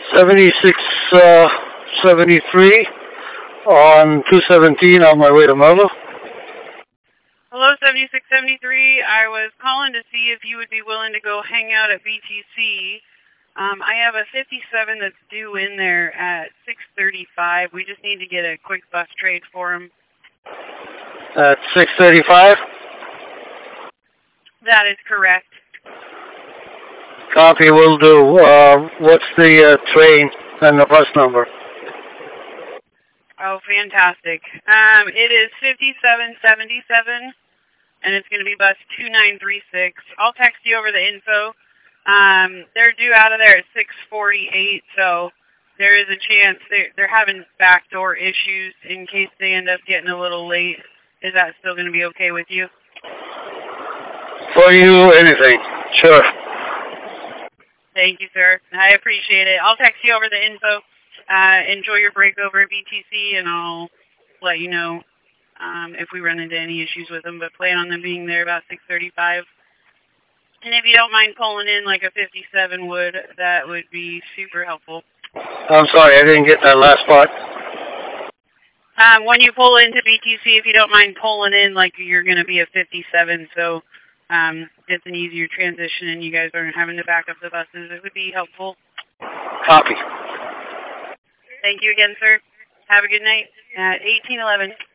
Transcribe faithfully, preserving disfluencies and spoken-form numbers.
seventy-six seventy-three on two seventeen on my way to Melville. Hello, seventy-six seventy-three. I was calling to see if you would be willing to go hang out at B T C. Um, I have a fifty-seven that's due in there at six thirty-five. We just need to get a quick bus trade for him. At six thirty-five? That is correct. Copy, will do. Uh, what's the uh, train and the bus number? Oh, fantastic. Um, it is fifty-seven seventy-seven, and it's going to be bus two nine three six. I'll text you over the info. Um, they're due out of there at six forty-eight, so there is a chance they're, they're having backdoor issues in case they end up getting a little late. Is that still going to be okay with you? For you, anything. Sure. Thank you, sir. I appreciate it. I'll text you over the info. Uh, enjoy your break over at B T C, and I'll let you know um, if we run into any issues with them, but plan on them being there about six thirty-five. And if you don't mind pulling in like a fifty-seven would, that would be super helpful. I'm sorry, I didn't get that last part. Um, when you pull into B T C, if you don't mind pulling in like you're going to be a fifty-seven, so um, it's an easier transition and you guys aren't having to back up the buses, it would be helpful. Copy. Thank you again, sir. Have a good night at eighteen eleven.